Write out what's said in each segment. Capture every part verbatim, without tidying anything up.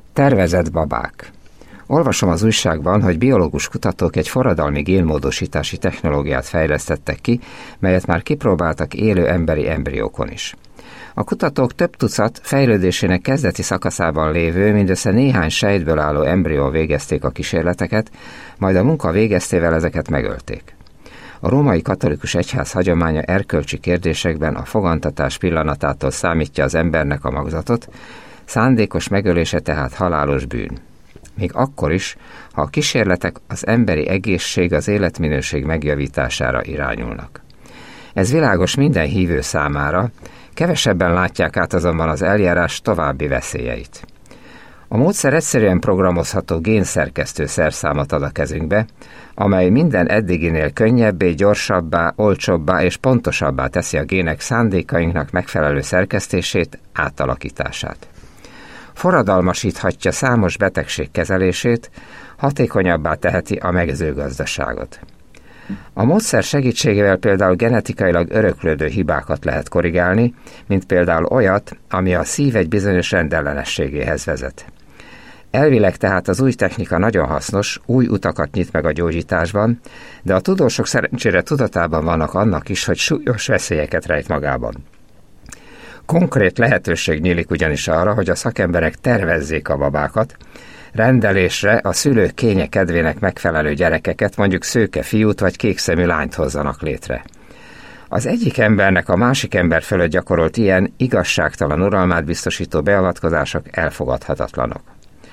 Tervezett babák. Olvasom az újságban, hogy biológus kutatók egy forradalmi génmódosítási technológiát fejlesztettek ki, melyet már kipróbáltak élő emberi embriókon is. A kutatók több tucat fejlődésének kezdeti szakaszában lévő, mindössze néhány sejtből álló embrión végezték a kísérleteket, majd a munka végeztével ezeket megölték. A római katolikus egyház hagyománya erkölcsi kérdésekben a fogantatás pillanatától számítja az embernek a magzatot, szándékos megölése tehát halálos bűn. Még akkor is, ha a kísérletek az emberi egészség, az életminőség megjavítására irányulnak. Ez világos minden hívő számára, kevesebben látják át azonban az eljárás további veszélyeit. A módszer egyszerűen programozható génszerkesztő szerszámot ad a kezünkbe, amely minden eddiginél könnyebbé, gyorsabbá, olcsóbbá és pontosabbá teszi a gének szándékainknak megfelelő szerkesztését, átalakítását. Forradalmasíthatja számos betegség kezelését, hatékonyabbá teheti a mezőgazdaságot. A módszer segítségével például genetikailag öröklődő hibákat lehet korrigálni, mint például olyat, ami a szív egy bizonyos rendellenességéhez vezet. Elvileg tehát az új technika nagyon hasznos, új utakat nyit meg a gyógyításban, de a tudósok szerencsére tudatában vannak annak is, hogy súlyos veszélyeket rejt magában. Konkrét lehetőség nyílik ugyanis arra, hogy a szakemberek tervezzék a babákat, rendelésre a szülők kénye kedvének megfelelő gyerekeket, mondjuk szőke fiút vagy kékszemű lányt hozzanak létre. Az egyik embernek a másik ember fölött gyakorolt ilyen igazságtalan uralmát biztosító beavatkozások elfogadhatatlanok.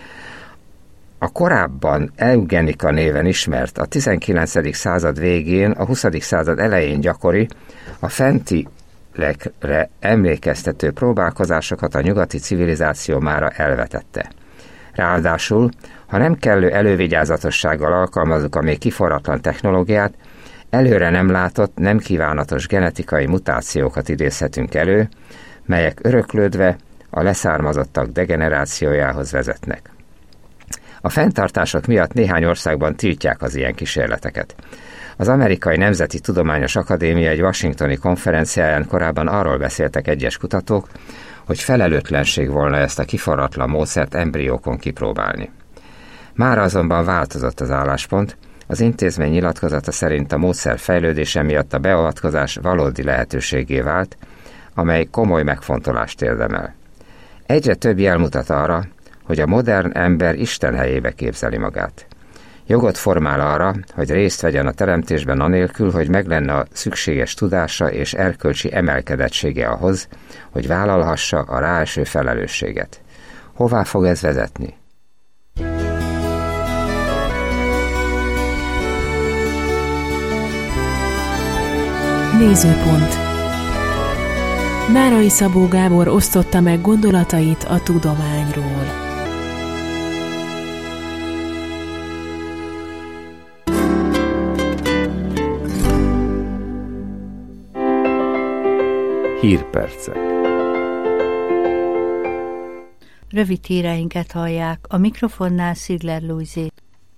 A korábban eugenika néven ismert, a tizenkilencedik század végén, a huszadik század elején gyakori, a fenti lekre emlékeztető próbálkozásokat a nyugati civilizáció mára elvetette. Ráadásul, ha nem kellő elővigyázatossággal alkalmazzuk a még kiforratlan technológiát, előre nem látott, nem kívánatos genetikai mutációkat idézhetünk elő, melyek öröklődve a leszármazottak degenerációjához vezetnek. A fenntartások miatt néhány országban tiltják az ilyen kísérleteket. Az Amerikai Nemzeti Tudományos Akadémia egy washingtoni konferenciáján korábban arról beszéltek egyes kutatók, hogy felelőtlenség volna ezt a kiforratlan módszert embriókon kipróbálni. Mára azonban változott az álláspont, az intézmény nyilatkozata szerint a módszer fejlődése miatt a beavatkozás valódi lehetőségé vált, amely komoly megfontolást érdemel. Egyre több jel mutat arra, hogy a modern ember Isten helyébe képzeli magát. Jogot formál arra, hogy részt vegyen a teremtésben anélkül, hogy meglenne a szükséges tudása és erkölcsi emelkedettsége ahhoz, hogy vállalhassa a ráeső felelősséget. Hová fog ez vezetni? Nézőpont. Nárai Szabó Gábor osztotta meg gondolatait a tudományról. Hírpercek. Rövid híreinket hallják, a mikrofonnál Szigler Lujzét.